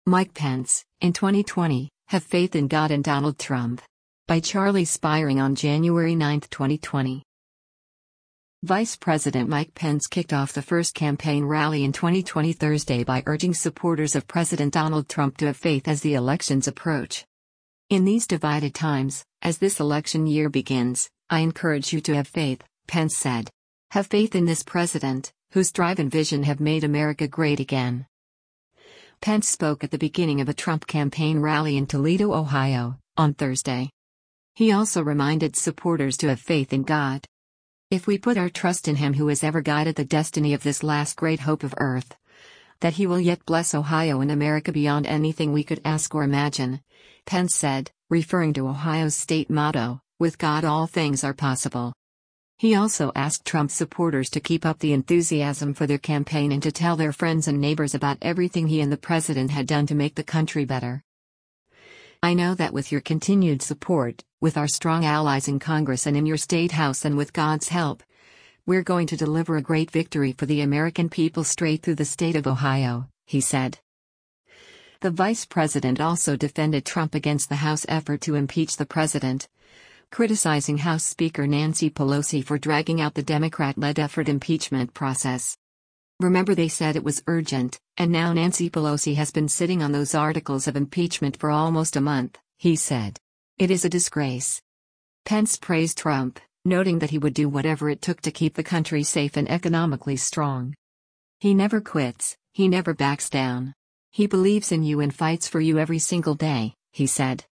Mike Pence, in 2020, Have Faith in God and Donald Trump. By Charlie Spiring on January 9, 2020. Vice President Mike Pence kicked off the first campaign rally in 2020 Thursday by urging supporters of President Donald Trump to have faith as the elections approach. In these divided times, as this election year begins, I encourage you to have faith, Pence said. Have faith in this president, whose drive and vision have made America great again. Pence spoke at the beginning of a Trump campaign rally in Toledo, Ohio, on Thursday. He also reminded supporters to have faith in God. If we put our trust in Him who has ever guided the destiny of this last great hope of earth, that He will yet bless Ohio and America beyond anything we could ask or imagine, Pence said, referring to Ohio's state motto, "With God all things are possible." He also asked Trump supporters to keep up the enthusiasm for their campaign and to tell their friends and neighbors about everything he and the president had done to make the country better. "I know that with your continued support, with our strong allies in Congress and in your state house and with God's help, we're going to deliver a great victory for the American people straight through the state of Ohio," he said. The vice president also defended Trump against the House effort to impeach the president, criticizing House Speaker Nancy Pelosi for dragging out the Democrat-led effort impeachment process. "Remember, they said it was urgent, and now Nancy Pelosi has been sitting on those articles of impeachment for almost a month," he said. "It is a disgrace." Pence praised Trump, noting that he would do whatever it took to keep the country safe and economically strong. "He never quits, he never backs down. He believes in you and fights for you every single day," he said.